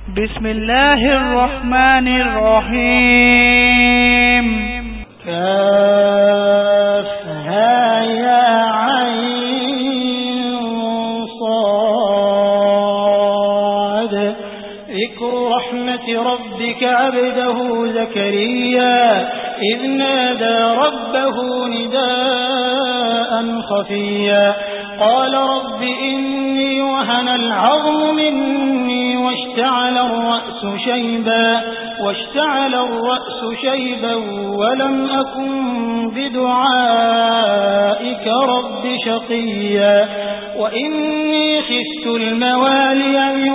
بسم الله الرحمن الرحيم. كافها يا عين صاد. ذكر رحمة ربك عبده زكريا إذ نادى ربه نداء خفيا قال رب إني وهن العظم مني واشتعل الرأس شيبا ولم أكن بدعائك رب شقيا وإني خفت الموالي من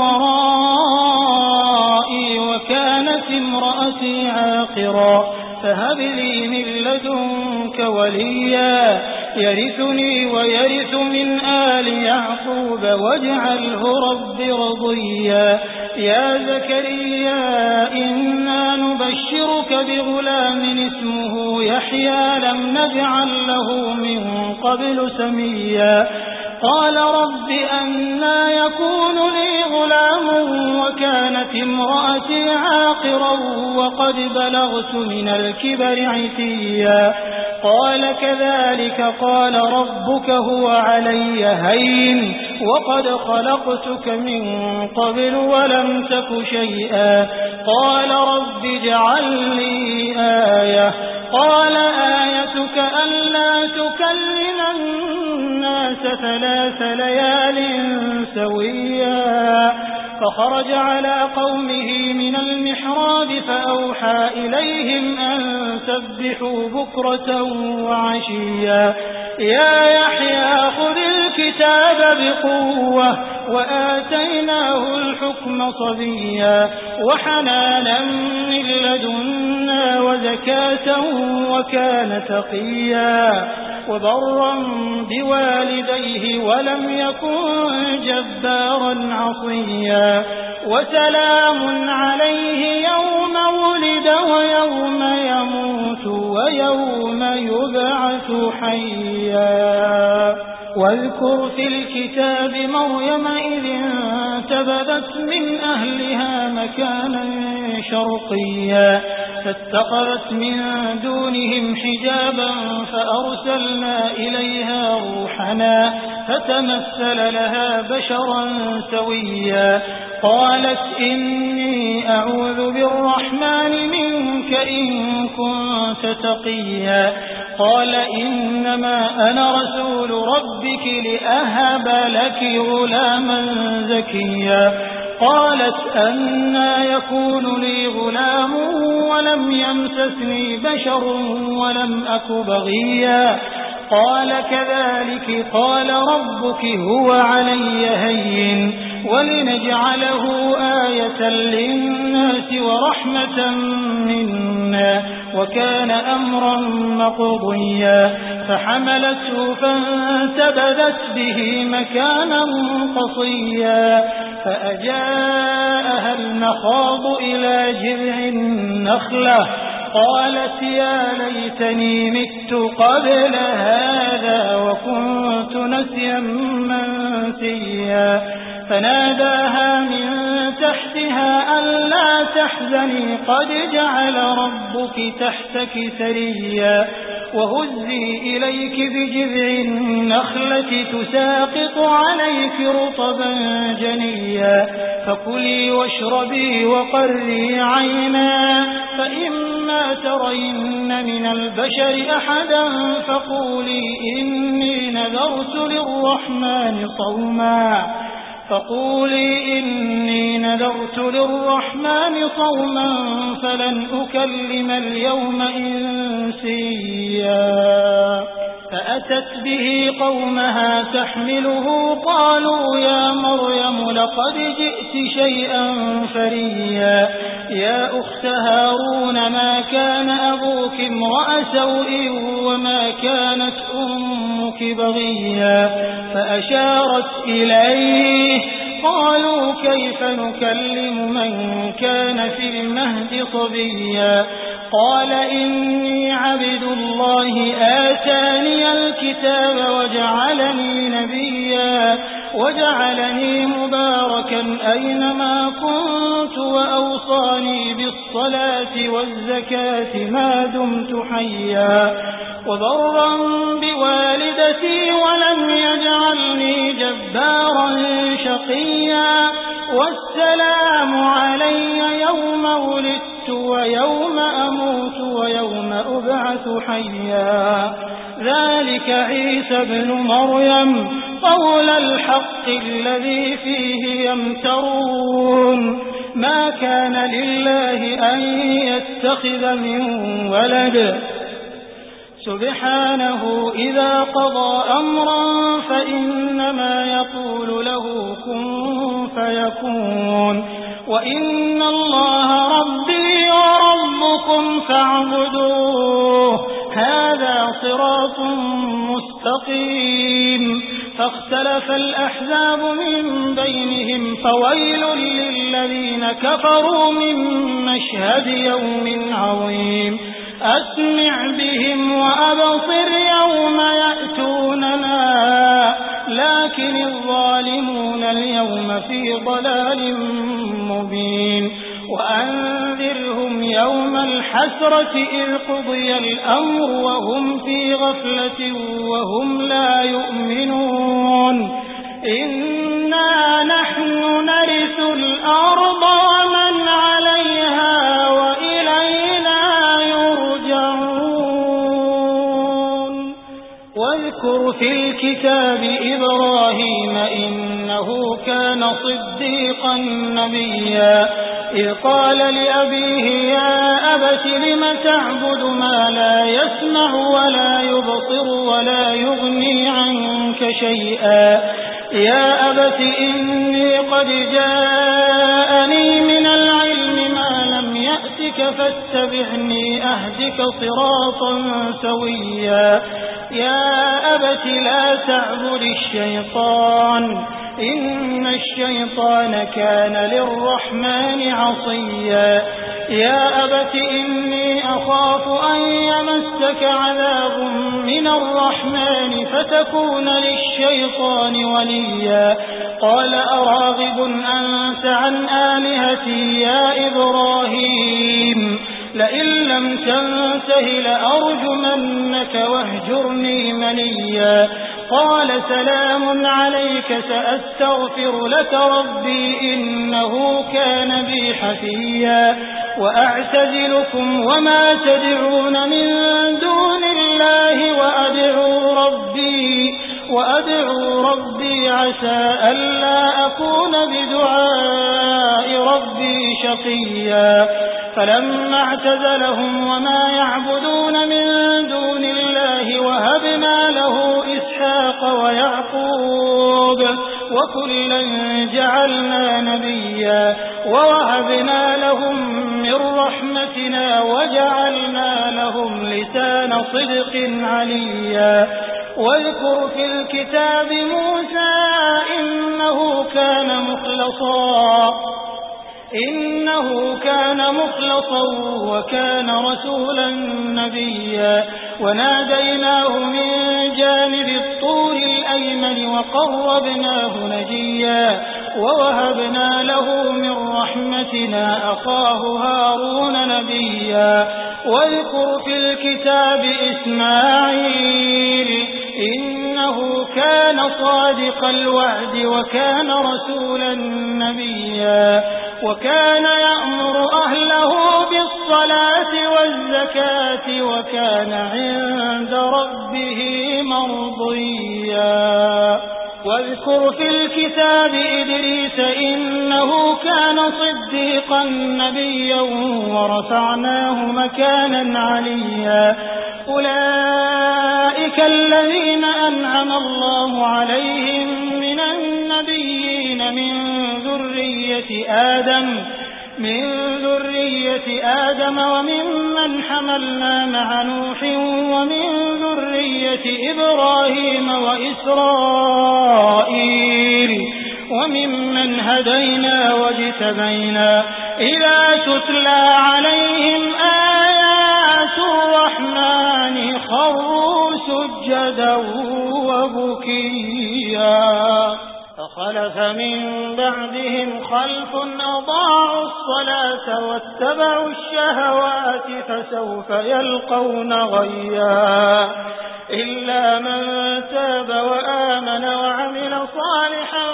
ورائي وكانت امرأتي عاقرا فهب لي من لدنك وليا يرثني ويرث من آل يعقوب واجعله رب رضيا يا زكريا إنا نبشرك بغلام اسمه يحيى لم نجعل له من قبل سميا قال رب أنى يكون لي غلام وكانت امرأتي عاقرا وقد بلغت من الكبر عتيا قال كذلك قال ربك هو علي هين وقد خلقتك من قبل ولم تك شيئا قال رب اجعل لي آية قال آيتك ألا تكلم الناس 3 ليال سويا فخرج على قومه من المحراب فأوحى إليهم أن سبحوا بكرة وعشيا يا يحيى خذ الكتاب بقوة وآتيناه الحكم صبيا وحنانا من لدنا وزكاة وكان تقيا وبرا بوالديه ولم يكن جبارا عصيا وسلام عليه يوم ولد ويوم يموت ويوم يبعث حيا واذكر في الكتاب مريم إذ انتبذت من أهلها مكانا شرقيا فاتخذت من دونهم حجابا فأرسلنا إليها روحنا فتمثل لها بشرا سويا قالت إني أعوذ بالرحمن منك إن كنت تقيا قال إنما أنا رسول ربك لأهب لك غلاما زكيا قالت أنى يكون لي غلام ولم يمسسني بشر ولم أك بغيا قال كذلك قال ربك هو علي هين ولنجعله آية للناس ورحمة منا وكان أمرا مقضيا فحملته فانتبذت به مكانا قصيا فأجاءها المخاض إلى جذع النخلة قالت يا ليتني مت قبل هذا وكنت نسيا منسيا فناداها من تحتها ألا تحزني قد جعل ربك تحتك سريا وهزي إليك بجذع النخلة تساقط عليك رطبا جنيا فكلي واشربي وقري عينا فإما ترين من البشر أحدا فقولي إني نذرت للرحمن صوما فلن أكلم اليوم إنسيا فأتت به قومها تحمله قالوا يا مريم لقد جئت شيئا فريا يا أخت هارون ما كان أبوك امرأ سوء وما كانت أمك بغيا فأشارت إليه قالوا كيف نكلم من كان في المهد صبيا قال إني عبد الله آتاني الكتاب وجعلني نبيا وجعلني مباركا أينما كنت وأوصاني بالصلاة والزكاة ما دمت حيا وبرا بوالدتي ولم يجعلني جبارا شقيا والسلام علي يوم ولدت ويوم أموت ويوم أبعث حيا ذلك عيسى ابن مريم قول الحق الذي فيه يمترون ما كان لله أن يتخذ من ولد سبحانه إذا قضى أمرا فإنما يقول له كن فيكون وإن الله ربي وربكم فاعبدوه هذا صراط مستقيم فاختلف الأحزاب من بينهم فويل للذين كفروا من مشهد يوم عظيم أسمع بهم وأبصر يوم يأتوننا لكن الظالمون اليوم في ضلال مبين وأنذرهم يوم الحسرة إذ قضي الأمر وهم في غفلة وهم لا يؤمنون إنا نحن نرث الأرض ومن عليها وإلينا يرجعون واذكر في الكتاب إبراهيم إنه كان صديقا نبيا إذ قال لأبيه يا أبت لم تعبد ما لا يسمع ولا يبصر ولا يغني عنك شيئا يا أبت إني قد جاءني من العلم ما لم يأتك فاتبعني أهدك صراطا سويا يا أبت لا تعبد الشيطان إن الشيطان كان للرحمن عصيا يا أبت إني أخاف أن يمسك عذاب من الرحمن فتكون للشيطان وليا قال أراغب أنت عن آلهتي يا إبراهيم لئن لم تنته لأرجمنك واهجرني مليا قال سلام عليك سأستغفر لك ربي إنه كان بي حفيا وأعتزلكم وما تدعون من دون الله وأدعو ربي عسى ألا أكون بدعاء ربي شقيا فلما اعتزلهم وما يعبدون من دون الله وهبنا له إسحاق ويعقوب وكلا جعلنا نبيا ووهبنا لهم من رحمتنا وجعلنا لهم لسان صدق عليا واذكر في الكتاب موسى إنه كان مخلصا وكان رسولا نبيا وناديناه من جانب الطور الأيمن وقربناه نجيا ووهبنا له من رحمتنا أخاه هارون نبيا واذكر في الكتاب إسماعيل إنه كان صادق الوعد وكان رسولا نبيا وكان يأمر أهله بالصلاة والزكاة وكان عند ربه مرضيا واذكر في الكتاب إدريس إنه كان صديقا نبيا ورفعناه مكانا عليا أولئك الذين أنعم الله عليهم من النبيين من ذرية آدم وممن حملنا مع نوح ومن ذرية إبراهيم وإسرائيل وممن هدينا واجتبينا إذا تتلى عليهم آيات الرحمن خروا سجدا وبكيا خلف من بعدهم خلف أضاعوا الصلاة واتبعوا الشهوات فسوف يلقون غيا إلا من تاب وآمن وعمل صالحا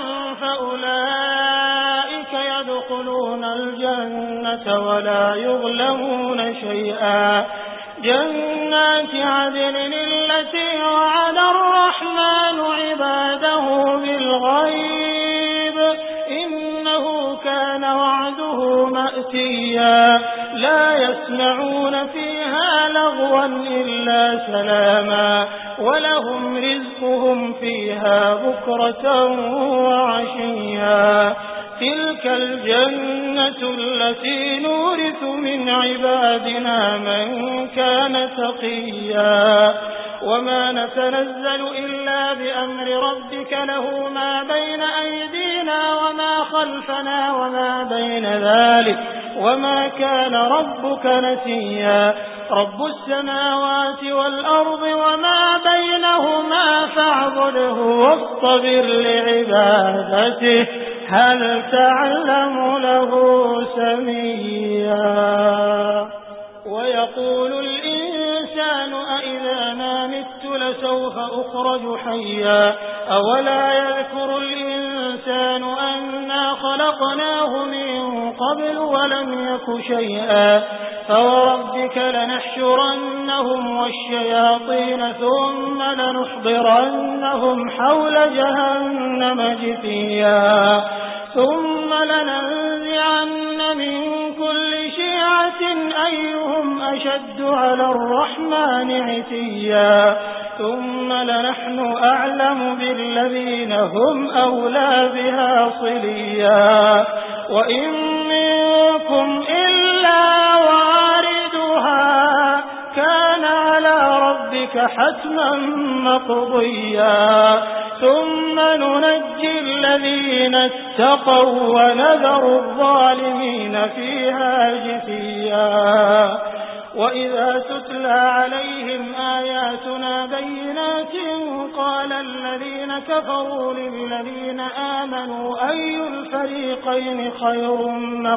فأولئك يدخلون الجنة ولا يظلمون شيئا جنات عدن التي وعد الرحمن عباده بالغيب إنه كان وعده مأتيا لا يسمعون فيها لغوا إلا سلاما ولهم رزقهم فيها بكرة وعشيا تلك الجنة التي نورث من عبادنا من كان تقيا وما نتنزل إلا بأمر ربك له ما بين أيدينا وما خلفنا وما بين ذلك وما كان ربك نسيا رب السماوات والأرض وما بينهما فاعبده واصطبر لعبادته هل تعلم له سميا ويقول الإنسان أإذا ما مت لسوف أخرج حيا أولا يذكر الإنسان أنا خلقناه من قبل ولم يك شيئا فوربك لنحشرنهم والشياطين ثم لنحضرنهم حول جهنم جثيا ثم لننزعن من كل شيعة أيهم أشد على الرحمن عتيا ثم لنحن أعلم بالذين هم أولى بها صليا وإن منكم إلا واردها كان على ربك حتما مقضيا ثم ننجي الذين اتقوا ونذر الظالمين فيها جثيا وإذا تتلى عليهم آياتنا بينات قال الذين كفروا للذين آمنوا أي الفريقين خير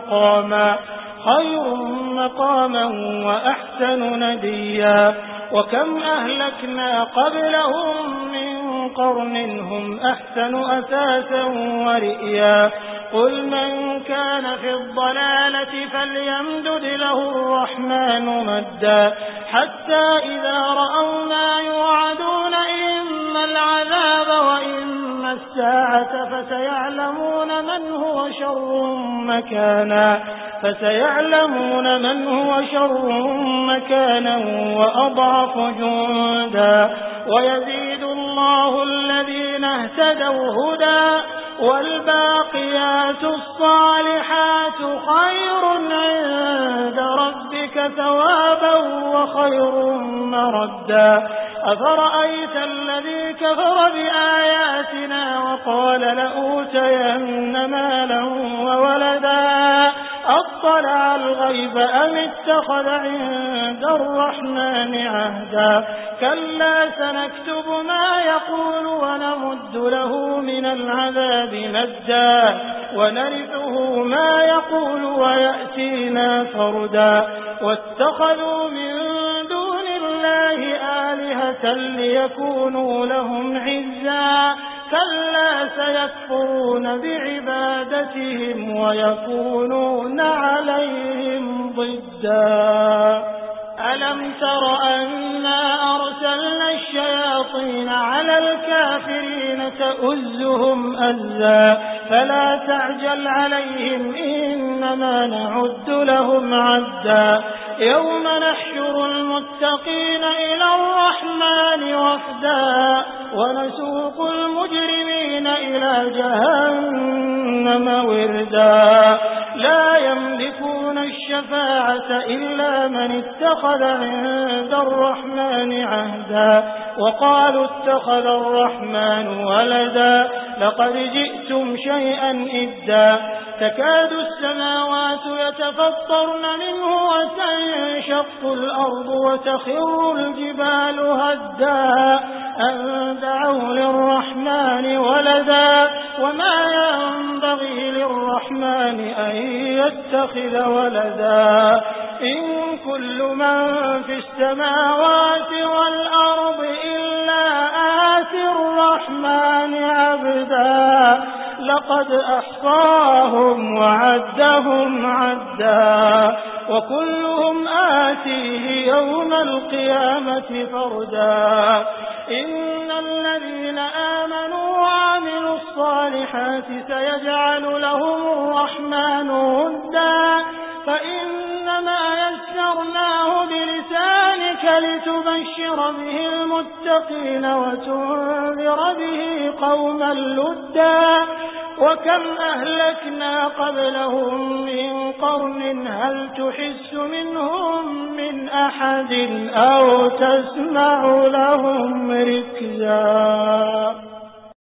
مقاما وأحسن نديا وكم أهلكنا قبلهم من قرن هم أحسن أثاثا ورئيا قل من كان في الضلالة فليمدد له الرحمن مدا حتى إذا رأوا ما يوعدون إما العذاب وإما الساعة فسيعلمون من هو شر مكانا وأضعف جندا ويزيد الله الذين اهتدوا هدى والباقيات الصالحات خير عند ربك ثوابا وخير مردا أفرأيت الذي كفر بآياتنا وقال لأوتين مالا وولدا أطلع الغيب أم اتخذ عند الرحمن عهدا كلا سنكتب ما يقول ونمد له من العذاب مدا ونرثه ما يقول ويأتينا فردا واتخذوا من دون الله آلهة ليكونوا لهم عزا كلا سيكفرون بعبادتهم ويكونون عليهم ضدا ألم تر أنا أرسلنا الشياطين على الكافرين تؤزهم أزا فلا تعجل عليهم إنما نعد لهم عدا يوم نحشر المتقين إلى الرحمن وفدا ونسوق المجرمين إلى جهنم وردا لا يملكون الشفاعة إلا من اتخذ عند الرحمن عهدا وقالوا اتخذ الرحمن ولدا لقد جئتم شيئا إدا تكاد السماوات يتفطرن منه وتنشق الأرض وتخر الجبال هدا أن دعوا للرحمن ولدا وما ينبغي للرحمن أن يتخذ ولدا إن كل من في السماوات والأرض إلا آتي الرحمن عبدا لقد أحصاهم وعدهم عدا وكلهم آتيه يوم القيامة فردا إن الذين آمنوا وعملوا الصالحات سيجعل لهم الرحمن ودا فإنما يسرناه بلسانك لتبشر به المتقين وتنذر به قوما لدا وكم أهلكنا قبلهم من قرن هل تحس منهم من أحد أو تسمع لهم ركزا.